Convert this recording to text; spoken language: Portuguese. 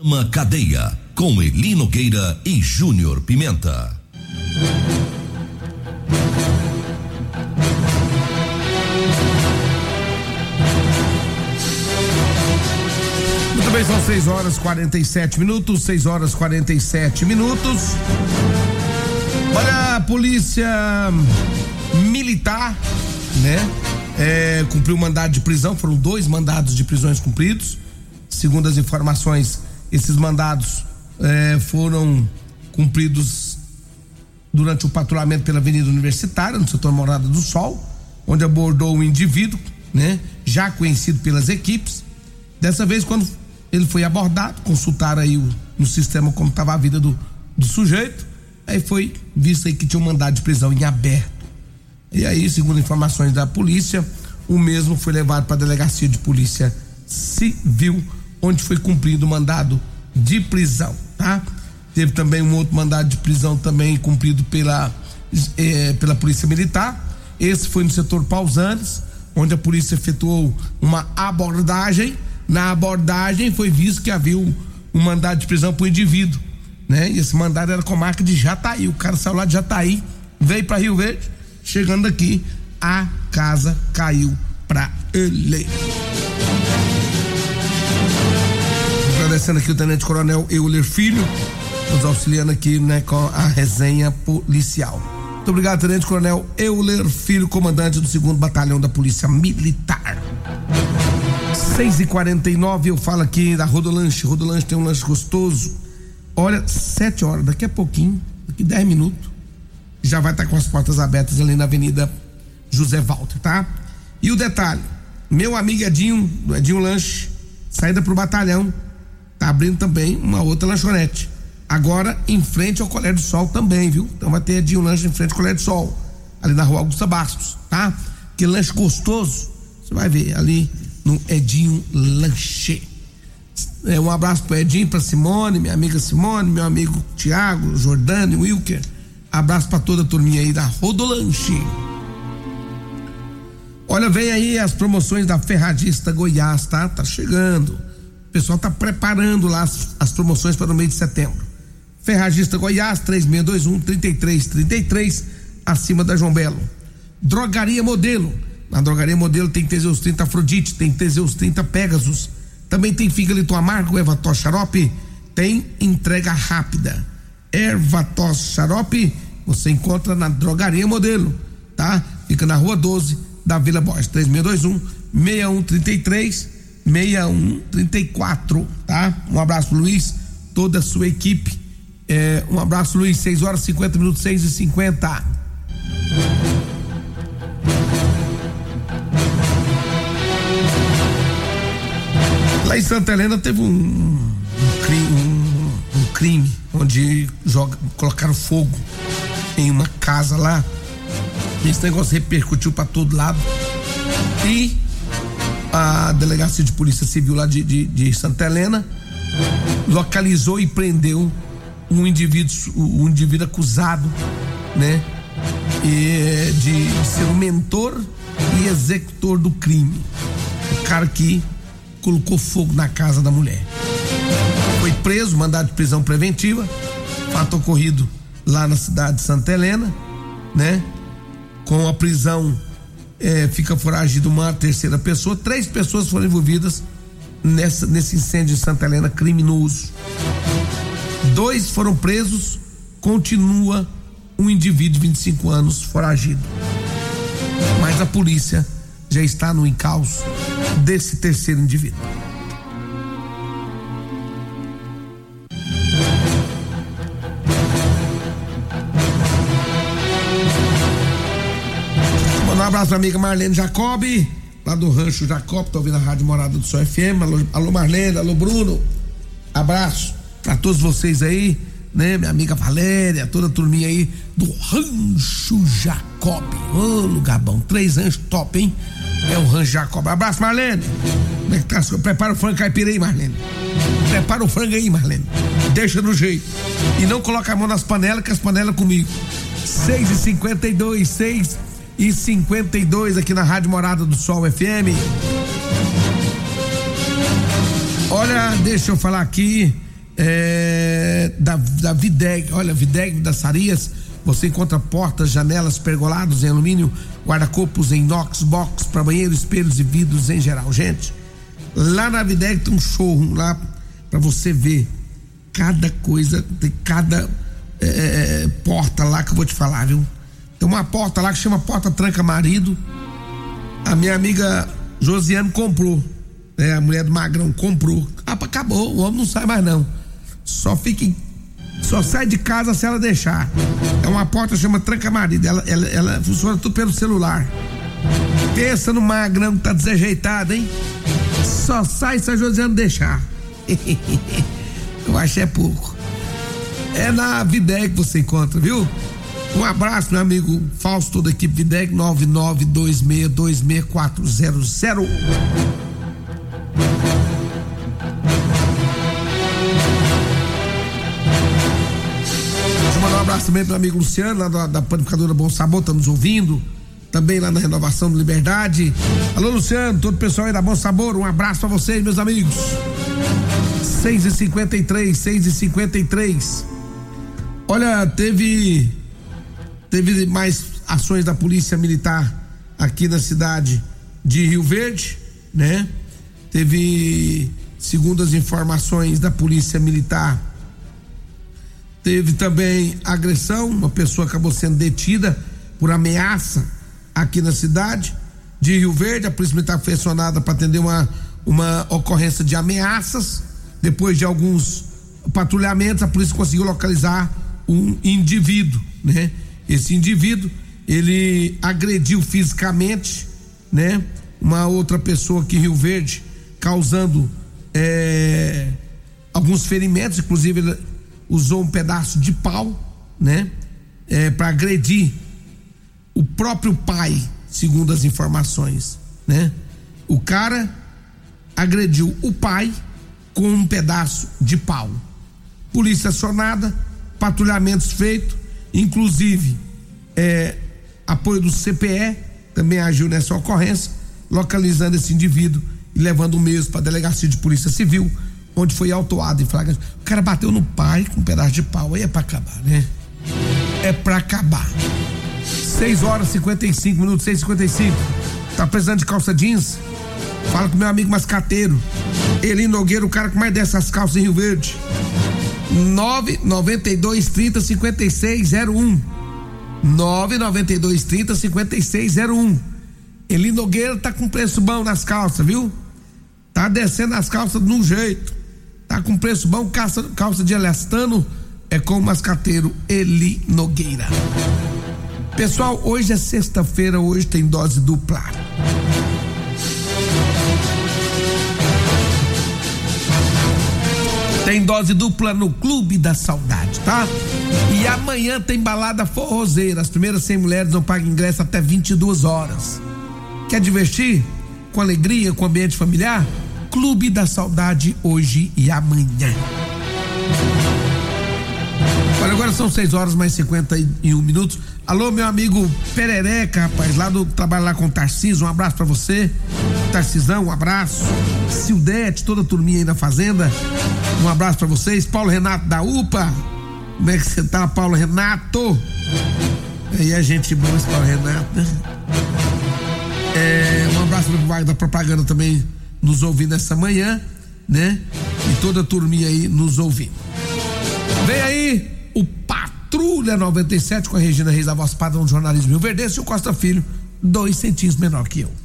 Uma cadeia com Eli Nogueira e Júnior Pimenta. Muito bem, são 6h47, 6h47. Olha, a polícia militar, né? Cumpriu mandado de prisão, foram 2 mandados de prisões cumpridos. Segundo as informações, esses mandados foram cumpridos durante o patrulhamento pela Avenida Universitária, no setor Morada do Sol, onde abordou um indivíduo, né? Já conhecido pelas equipes. Dessa vez, quando ele foi abordado, consultaram aí no sistema como estava a vida do sujeito, aí foi visto aí que tinha um mandado de prisão em aberto. E aí, segundo informações da polícia, o mesmo foi levado para a delegacia de polícia civil, onde foi cumprido o mandado de prisão, tá? Teve também um outro mandado de prisão também cumprido pela polícia militar. Esse foi no setor Pausanes, onde a polícia efetuou uma abordagem. Na abordagem foi visto que havia um mandado de prisão para o indivíduo, né? E esse mandado era com marca de Jataí. O cara saiu lá de Jataí, veio para Rio Verde, chegando aqui, a casa caiu para ele. Agradecendo aqui o Tenente Coronel Euler Filho, nos auxiliando aqui, né, com a resenha policial. Muito obrigado, Tenente Coronel Euler Filho, comandante do 2º Batalhão da Polícia Militar. 6h49, eu falo aqui da Rodolanche. Rodolanche tem um lanche gostoso. Olha, 7 horas, daqui a pouquinho, daqui 10 minutos, já vai estar com as portas abertas ali na Avenida José Walter, tá? E o detalhe, meu amigo Edinho, do Edinho Lanche, saída pro batalhão, tá abrindo também uma outra lanchonete. Agora em frente ao Colégio do Sol também, viu? Então vai ter Edinho Lanche em frente ao Colégio do Sol, ali na Rua Augusta Bastos, tá? Que lanche gostoso, você vai ver ali no Edinho Lanche. Um abraço pro Edinho, pra Simone, minha amiga Simone, meu amigo Tiago, Jordano, Wilker. Abraço pra toda a turminha aí da Rodolanche. Olha, vem aí as promoções da Ferragista Goiás, tá? Tá chegando. O pessoal tá preparando lá as promoções para o mês de setembro. Ferragista Goiás, 3621-3333, acima da João Belo. Drogaria Modelo. Na Drogaria Modelo tem Teseus 30 Afrodite, tem Teseus 30 Pegasus. Também tem Fígado Amargo, Ervatos Xarope. Tem entrega rápida. Ervatos Xarope você encontra na Drogaria Modelo, tá? Fica na Rua 12 da Vila Borges, 3621-6133, tá? Um abraço pro Luiz, toda a sua equipe. Um abraço, Luiz. 6h50, 6h50. Lá em Santa Helena teve um crime onde colocaram fogo em uma casa lá. Esse negócio repercutiu para todo lado e a delegacia de polícia civil lá de Santa Helena localizou e prendeu um indivíduo acusado, né, de ser o mentor e executor do crime. O cara que colocou fogo na casa da mulher foi preso, mandado de prisão preventiva. Fato ocorrido lá na cidade de Santa Helena, né? Com a prisão fica foragido uma terceira pessoa. 3 pessoas foram envolvidas nesse incêndio de Santa Helena criminoso. 2 foram presos, continua um indivíduo de 25 anos foragido. Mas a polícia já está no encalço desse terceiro indivíduo. Um abraço pra amiga Marlene Jacobi, lá do Rancho Jacob, tá ouvindo a Rádio Morada do Sol FM. Alô Marlene, alô Bruno, abraço pra todos vocês aí, né? Minha amiga Valéria, toda a turminha aí do Rancho Jacob. Ô, lugar bom, 3 ranchos top, hein? É o Rancho Jacob. Abraço, Marlene. Como é que tá? Prepara o frango caipira aí, Marlene. Prepara o frango aí, Marlene. Deixa no jeito. E não coloca a mão nas panelas, que as panelas comigo. 6h52 aqui na Rádio Morada do Sol FM. Olha, deixa eu falar aqui da Videg. Olha, Videg das Sarias, você encontra portas, janelas, pergolados em alumínio, guarda-corpos em inox, box para banheiro, espelhos e vidros em geral. Gente, lá na Videg tem um showroom lá para você ver cada coisa, tem cada porta lá que eu vou te falar, viu? Tem uma porta lá que chama porta tranca marido. A minha amiga Josiane comprou, a mulher do Magrão comprou. Acabou, o homem não sai mais não. Só sai de casa se ela deixar. É uma porta que chama tranca marido. Ela funciona tudo pelo celular. Pensa no Magrão que tá desajeitado, hein? Só sai se a Josiane deixar. Eu acho é pouco. É na Videg que você encontra, viu? Um abraço, meu amigo Fausto, toda a equipe Videg, 9926264001. Deixa eu mandar um abraço também pro meu amigo Luciano, lá da Panificadora Bom Sabor, tá nos ouvindo. Também lá na Renovação do Liberdade. Alô, Luciano, todo o pessoal aí da Bom Sabor, um abraço pra vocês, meus amigos. 6h53. Olha, teve mais ações da Polícia Militar aqui na cidade de Rio Verde, né? Teve, segundo as informações da Polícia Militar, teve também agressão, uma pessoa acabou sendo detida por ameaça aqui na cidade de Rio Verde. A Polícia Militar foi acionada para atender uma ocorrência de ameaças. Depois de alguns patrulhamentos, a polícia conseguiu localizar um indivíduo, né? Esse indivíduo, ele agrediu fisicamente, né? Uma outra pessoa aqui em Rio Verde, causando alguns ferimentos, inclusive ele usou um pedaço de pau, né? Para agredir o próprio pai, segundo as informações, né? O cara agrediu o pai com um pedaço de pau. Polícia acionada, patrulhamentos feitos, inclusive apoio do CPE também agiu nessa ocorrência, localizando esse indivíduo e levando o mesmo para a delegacia de polícia civil, onde foi autuado em flagrante. O cara bateu no pai com um pedaço de pau. Aí é pra acabar, né? É pra acabar. 6h55, 6h55. Tá precisando de calça jeans? Fala com meu amigo mascateiro Eli Nogueira, o cara que mais dessas calças em Rio Verde. 992305601. 992305601. Eli Nogueira tá com preço bom nas calças, viu? Tá descendo as calças de um jeito. Tá com preço bom, calça de elastano é com o mascateiro Eli Nogueira. Pessoal, hoje é sexta-feira, hoje tem dose dupla. Tem dose dupla no Clube da Saudade, tá? E amanhã tem balada forrozeira. As primeiras 100 mulheres não pagam ingresso até 22 horas. Quer divertir? Com alegria, com ambiente familiar? Clube da Saudade hoje e amanhã. Olha, agora são 6h51. Alô, meu amigo Perereca, rapaz, lá do trabalho lá com o Tarcísio, um abraço pra você. Tarcisão, um abraço. Cildete, toda a turminha aí na fazenda, um abraço pra vocês. Paulo Renato da UPA, como é que você tá, Paulo Renato? Aí a gente boa, esse Paulo Renato, né? Um abraço pro Wagner da Propaganda também nos ouvindo essa manhã, né? E toda a turminha aí nos ouvindo. Vem aí o Patrulha 97 com a Regina Reis, a voz padrão do jornalismo Rio Verdense, e o Costa Filho, 2 centímetros menor que eu.